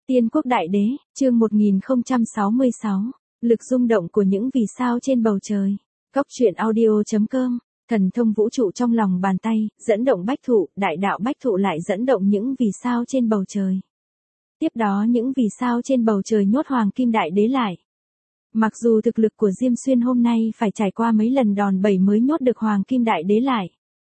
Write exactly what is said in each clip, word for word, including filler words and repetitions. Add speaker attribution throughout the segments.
Speaker 1: Tiên Quốc Đại Đế, chương một nghìn không trăm sáu mươi sáu, lực rung động của những vì sao trên bầu trời. Cóc truyện audio chấm com, thần thông vũ trụ trong lòng bàn tay, dẫn động bách thụ, đại đạo bách thụ lại dẫn động những vì sao trên bầu trời. Tiếp đó những vì sao trên bầu trời nhốt Hoàng Kim Đại Đế lại. Mặc dù thực lực của Diêm Xuyên hôm nay phải trải qua mấy lần đòn bẩy mới nhốt được Hoàng Kim Đại Đế lại.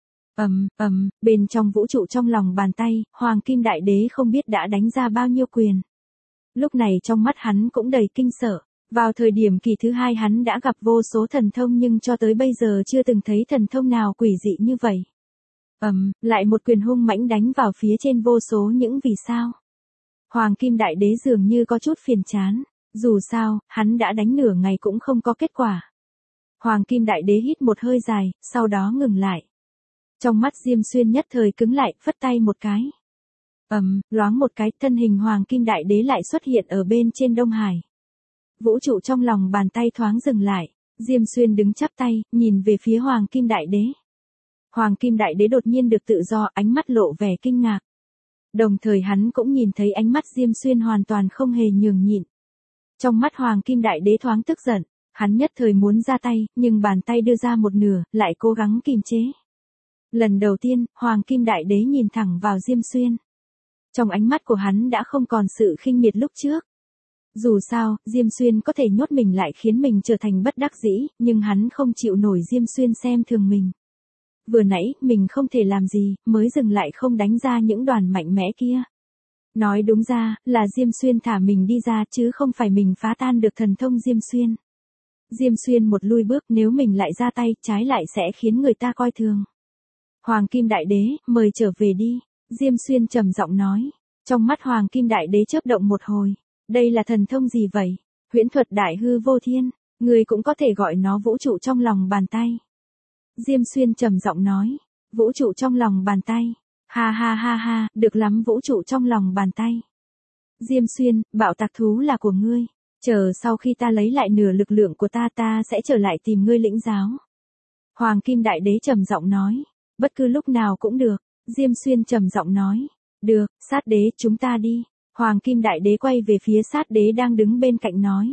Speaker 1: Ầm, ầm, bên trong vũ trụ trong lòng bàn tay, Hoàng Kim Đại Đế không biết đã đánh ra bao nhiêu quyền. Lúc này trong mắt hắn cũng đầy kinh sợ. Vào thời điểm kỳ thứ hai hắn đã gặp vô số thần thông nhưng cho tới bây giờ chưa từng thấy thần thông nào quỷ dị như vậy. Ầm, lại một quyền hung mãnh đánh vào phía trên vô số những vì sao. Hoàng Kim Đại Đế dường như có chút phiền chán. Dù sao, hắn đã đánh nửa ngày cũng không có kết quả. Hoàng Kim Đại Đế hít một hơi dài, sau đó ngừng lại. Trong mắt Diêm Xuyên nhất thời cứng lại, phất tay một cái. Ầm, loáng một cái, thân hình Hoàng Kim Đại Đế lại xuất hiện ở bên trên Đông Hải. Vũ trụ trong lòng bàn tay thoáng dừng lại, Diêm Xuyên đứng chắp tay, nhìn về phía Hoàng Kim Đại Đế. Hoàng Kim Đại Đế đột nhiên được tự do, ánh mắt lộ vẻ kinh ngạc. Đồng thời hắn cũng nhìn thấy ánh mắt Diêm Xuyên hoàn toàn không hề nhường nhịn. Trong mắt Hoàng Kim Đại Đế thoáng tức giận, hắn nhất thời muốn ra tay, nhưng bàn tay đưa ra một nửa, lại cố gắng kìm chế. Lần đầu tiên, Hoàng Kim Đại Đế nhìn thẳng vào Diêm Xuyên. Trong ánh mắt của hắn đã không còn sự khinh miệt lúc trước. Dù sao, Diêm Xuyên có thể nhốt mình lại khiến mình trở thành bất đắc dĩ, nhưng hắn không chịu nổi Diêm Xuyên xem thường mình. Vừa nãy, mình không thể làm gì, mới dừng lại không đánh ra những đoàn mạnh mẽ kia. Nói đúng ra, là Diêm Xuyên thả mình đi ra chứ không phải mình phá tan được thần thông Diêm Xuyên. Diêm Xuyên một lui bước, nếu mình lại ra tay, trái lại sẽ khiến người ta coi thường. Hoàng Kim Đại Đế, mời trở về đi, Diêm Xuyên trầm giọng nói. Trong mắt Hoàng Kim Đại Đế chớp động một hồi. Đây là thần thông gì vậy? Huyễn thuật đại hư vô thiên, người cũng có thể gọi nó vũ trụ trong lòng bàn tay. Diêm Xuyên trầm giọng nói. Vũ trụ trong lòng bàn tay. Ha ha ha ha, được lắm, vũ trụ trong lòng bàn tay. Diêm Xuyên, bạo tạc thú là của ngươi. Chờ sau khi ta lấy lại nửa lực lượng của ta ta sẽ trở lại tìm ngươi lĩnh giáo. Hoàng Kim Đại Đế trầm giọng nói. Bất cứ lúc nào cũng được. Diêm Xuyên trầm giọng nói. Được, Sát Đế, chúng ta đi. Hoàng Kim Đại Đế quay về phía Sát Đế đang đứng bên cạnh nói.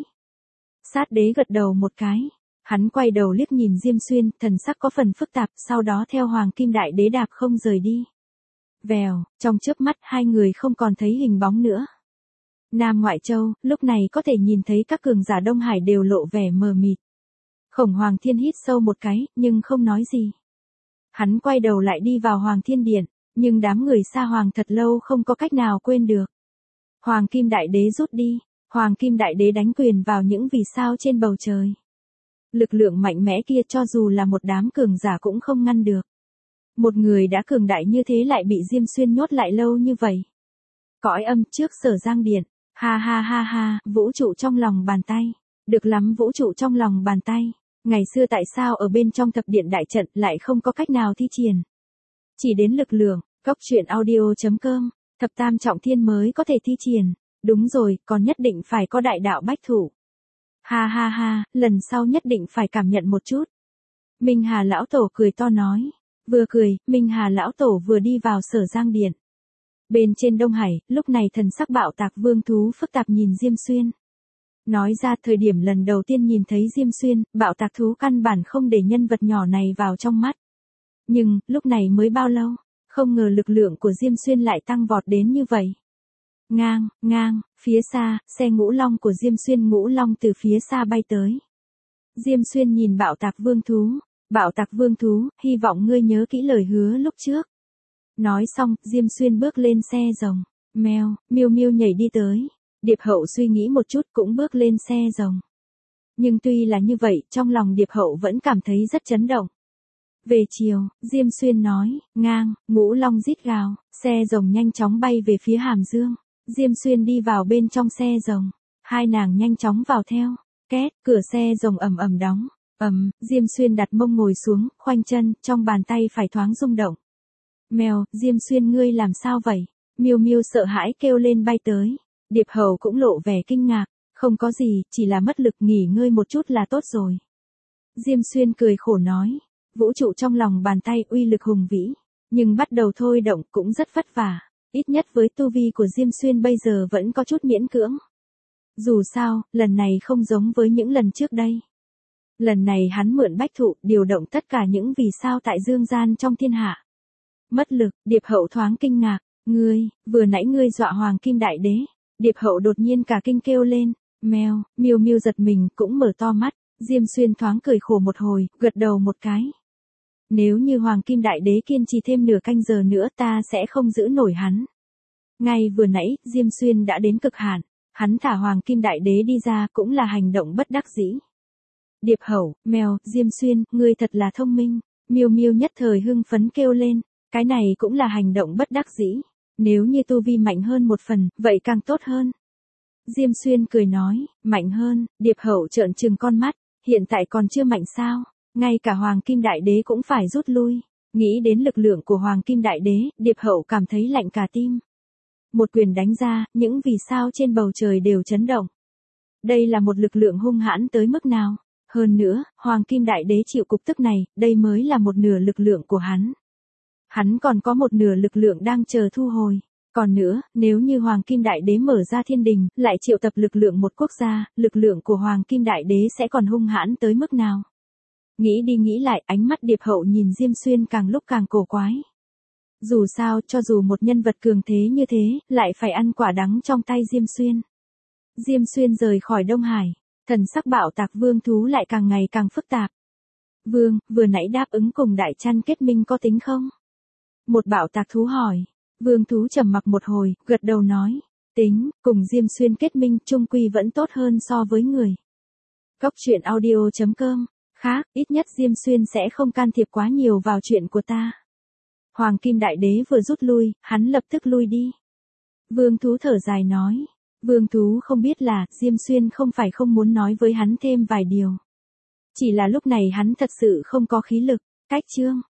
Speaker 1: Sát Đế gật đầu một cái. Hắn quay đầu liếc nhìn Diêm Xuyên, thần sắc có phần phức tạp, sau đó theo Hoàng Kim Đại Đế đạp không rời đi. Vèo, trong chớp mắt hai người không còn thấy hình bóng nữa. Nam Ngoại Châu, lúc này có thể nhìn thấy các cường giả Đông Hải đều lộ vẻ mờ mịt. Khổng Hoàng Thiên hít sâu một cái, nhưng không nói gì. Hắn quay đầu lại đi vào Hoàng Thiên Điện, nhưng đám người Sa Hoàng thật lâu không có cách nào quên được. Hoàng Kim Đại Đế rút đi, Hoàng Kim Đại Đế đánh quyền vào những vì sao trên bầu trời. Lực lượng mạnh mẽ kia cho dù là một đám cường giả cũng không ngăn được. Một người đã cường đại như thế lại bị Diêm Xuyên nhốt lại lâu như vậy. Cõi âm trước Sở Giang Điện, ha ha ha ha, vũ trụ trong lòng bàn tay. Được lắm, vũ trụ trong lòng bàn tay. Ngày xưa tại sao ở bên trong thập điện đại trận lại không có cách nào thi triển? Chỉ đến lực lượng, cóc truyện audio chấm com, thập tam trọng thiên mới có thể thi triển. Đúng rồi, còn nhất định phải có đại đạo bách thủ. Ha ha ha, lần sau nhất định phải cảm nhận một chút. Minh Hà Lão Tổ cười to nói. Vừa cười, Minh Hà Lão Tổ vừa đi vào Sở Giang Điện. Bên trên Đông Hải, lúc này thần sắc bạo tạc vương thú phức tạp nhìn Diêm Xuyên. Nói ra thời điểm lần đầu tiên nhìn thấy Diêm Xuyên, bạo tạc thú căn bản không để nhân vật nhỏ này vào trong mắt. Nhưng, lúc này mới bao lâu, không ngờ lực lượng của Diêm Xuyên lại tăng vọt đến như vậy. Ngang, ngang, phía xa, xe ngũ long của Diêm Xuyên ngũ long từ phía xa bay tới. Diêm Xuyên nhìn bạo tạc vương thú. Bạo tạc vương thú, hy vọng ngươi nhớ kỹ lời hứa lúc trước. Nói xong, Diêm Xuyên bước lên xe rồng. Mèo, Miêu Miêu nhảy đi tới. Điệp Hậu suy nghĩ một chút cũng bước lên xe rồng. Nhưng tuy là như vậy, trong lòng Điệp Hậu vẫn cảm thấy rất chấn động. Về chiều, Diêm Xuyên nói, ngang, ngũ long rít gào, xe rồng nhanh chóng bay về phía Hàm Dương. Diêm Xuyên đi vào bên trong xe rồng. Hai nàng nhanh chóng vào theo. Két, cửa xe rồng ầm ầm đóng. Ầm, Diêm Xuyên đặt mông ngồi xuống, khoanh chân, trong bàn tay phải thoáng rung động. Mèo, Diêm Xuyên ngươi làm sao vậy? Miêu Miêu sợ hãi kêu lên bay tới. Điệp Hầu cũng lộ vẻ kinh ngạc. Không có gì, chỉ là mất lực, nghỉ ngơi một chút là tốt rồi. Diêm Xuyên cười khổ nói. Vũ trụ trong lòng bàn tay uy lực hùng vĩ. Nhưng bắt đầu thôi động cũng rất vất vả. ít nhất với tu vi của Diêm Xuyên bây giờ vẫn có chút miễn cưỡng. Dù sao, lần này không giống với những lần trước đây. Lần này hắn mượn bách thụ, điều động tất cả những vì sao tại dương gian trong thiên hạ. Mất lực, Điệp Hậu thoáng kinh ngạc, ngươi, vừa nãy ngươi dọa Hoàng Kim Đại Đế. Điệp Hậu đột nhiên cả kinh kêu lên, mèo, miêu miêu giật mình cũng mở to mắt, Diêm Xuyên thoáng cười khổ một hồi, gật đầu một cái. Nếu như Hoàng Kim Đại Đế kiên trì thêm nửa canh giờ nữa ta sẽ không giữ nổi hắn. Ngay vừa nãy, Diêm Xuyên đã đến cực hạn, hắn thả Hoàng Kim Đại Đế đi ra cũng là hành động bất đắc dĩ. Điệp Hậu, mèo, Diêm Xuyên, ngươi thật là thông minh. Miêu miêu nhất thời hưng phấn kêu lên, cái này cũng là hành động bất đắc dĩ. Nếu như tu vi mạnh hơn một phần, vậy càng tốt hơn. Diêm Xuyên cười nói, mạnh hơn. Điệp Hậu trợn trừng con mắt, hiện tại còn chưa mạnh sao? Ngay cả Hoàng Kim Đại Đế cũng phải rút lui. Nghĩ đến lực lượng của Hoàng Kim Đại Đế, Điệp Hậu cảm thấy lạnh cả tim. Một quyền đánh ra, những vì sao trên bầu trời đều chấn động. Đây là một lực lượng hung hãn tới mức nào? Hơn nữa, Hoàng Kim Đại Đế chịu cục tức này, đây mới là một nửa lực lượng của hắn. Hắn còn có một nửa lực lượng đang chờ thu hồi. Còn nữa, nếu như Hoàng Kim Đại Đế mở ra thiên đình, lại triệu tập lực lượng một quốc gia, lực lượng của Hoàng Kim Đại Đế sẽ còn hung hãn tới mức nào? Nghĩ đi nghĩ lại, ánh mắt Điệp Hậu nhìn Diêm Xuyên càng lúc càng cổ quái. Dù sao, cho dù một nhân vật cường thế như thế, lại phải ăn quả đắng trong tay Diêm Xuyên. Diêm Xuyên rời khỏi Đông Hải, thần sắc Bạo Tạc Vương thú lại càng ngày càng phức tạp. Vương, vừa nãy đáp ứng cùng Đại Chăn kết minh có tính không? Một Bạo Tạc thú hỏi. Vương thú trầm mặc một hồi, gật đầu nói, tính, cùng Diêm Xuyên kết minh chung quy vẫn tốt hơn so với người. Góc truyện audio chấm com, khác, ít nhất Diêm Xuyên sẽ không can thiệp quá nhiều vào chuyện của ta. Hoàng Kim Đại Đế vừa rút lui, hắn lập tức lui đi. Vương thú thở dài nói, Vương thú không biết là, Diêm Xuyên không phải không muốn nói với hắn thêm vài điều. Chỉ là lúc này hắn thật sự không có khí lực, cách chương.